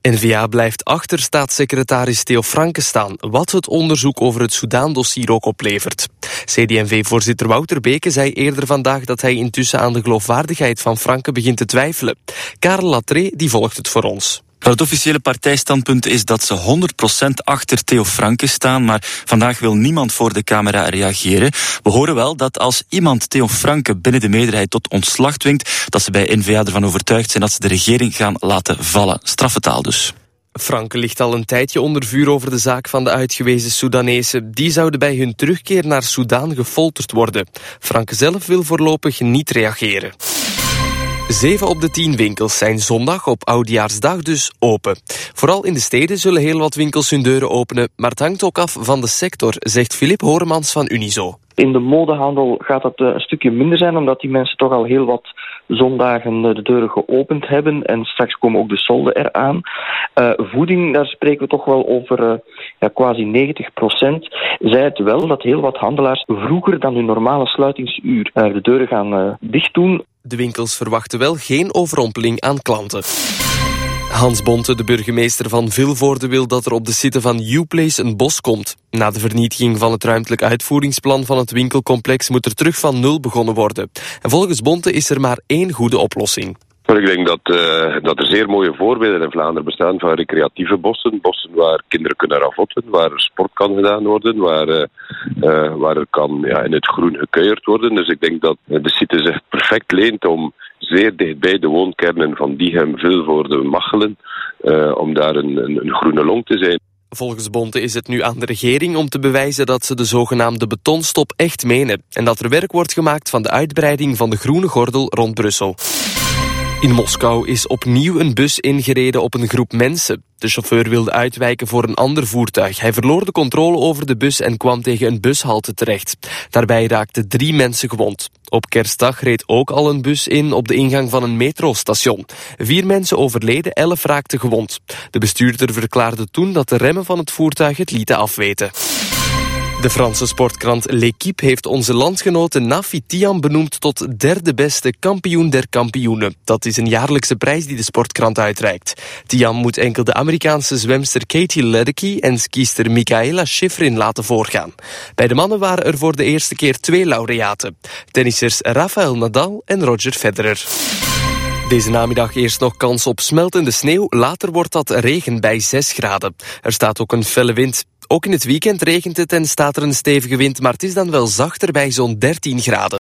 N-VA blijft achter staatssecretaris Theo Franke staan, wat het onderzoek over het Soedan-dossier ook oplevert. CD&V-voorzitter Wouter Beke zei eerder vandaag dat hij intussen aan de geloofwaardigheid van Franke begint te twijfelen. Karel Latré die volgt het voor ons. Het officiële partijstandpunt is dat ze 100% achter Theo Franke staan, maar vandaag wil niemand voor de camera reageren. We horen wel dat als iemand Theo Franke binnen de meerderheid tot ontslag dwingt, dat ze bij N-VA ervan overtuigd zijn dat ze de regering gaan laten vallen. Straffe taal dus. Franke ligt al een tijdje onder vuur over de zaak van de uitgewezen Soedanezen. Die zouden bij hun terugkeer naar Soedan gefolterd worden. Franke zelf wil voorlopig niet reageren. 7 op de 10 winkels zijn zondag op Oudejaarsdag dus open. Vooral in de steden zullen heel wat winkels hun deuren openen, maar het hangt ook af van de sector, zegt Filip Horemans van Unizo. In de modehandel gaat dat een stukje minder zijn, omdat die mensen toch al heel wat zondagen de deuren geopend hebben en straks komen ook de solden eraan. Voeding, daar spreken we toch wel over quasi 90%. Zij het wel dat heel wat handelaars vroeger dan hun normale sluitingsuur de deuren gaan dicht doen. De winkels verwachten wel geen overrompeling aan klanten. Hans Bonte, de burgemeester van Vilvoorde, wil dat er op de site van Uplace een bos komt. Na de vernietiging van het ruimtelijk uitvoeringsplan van het winkelcomplex moet er terug van nul begonnen worden. En volgens Bonte is er maar één goede oplossing. Ik denk dat er zeer mooie voorbeelden in Vlaanderen bestaan van recreatieve bossen. Bossen waar kinderen kunnen ravotten, waar sport kan gedaan worden, waar er kan in het groen gekuierd worden. Dus ik denk dat de site zich perfect leent om zeer dichtbij de woonkernen van Diegem, Vilvoorde, Machelen, om daar een groene long te zijn. Volgens Bonte is het nu aan de regering om te bewijzen dat ze de zogenaamde betonstop echt menen en dat er werk wordt gemaakt van de uitbreiding van de groene gordel rond Brussel. In Moskou is opnieuw een bus ingereden op een groep mensen. De chauffeur wilde uitwijken voor een ander voertuig. Hij verloor de controle over de bus en kwam tegen een bushalte terecht. Daarbij raakten 3 mensen gewond. Op Kerstdag reed ook al een bus in op de ingang van een metrostation. 4 mensen overleden, 11 raakten gewond. De bestuurder verklaarde toen dat de remmen van het voertuig het lieten afweten. De Franse sportkrant L'Équipe heeft onze landgenote Nafi Thiam benoemd tot 3e beste kampioen der kampioenen. Dat is een jaarlijkse prijs die de sportkrant uitreikt. Thiam moet enkel de Amerikaanse zwemster Katie Ledecky en skister Michaela Schifrin laten voorgaan. Bij de mannen waren er voor de eerste keer 2 laureaten. Tennissers Rafael Nadal en Roger Federer. Deze namiddag eerst nog kans op smeltende sneeuw, later wordt dat regen bij 6 graden. Er staat ook een felle wind. Ook in het weekend regent het en staat er een stevige wind, maar het is dan wel zachter bij zo'n 13 graden.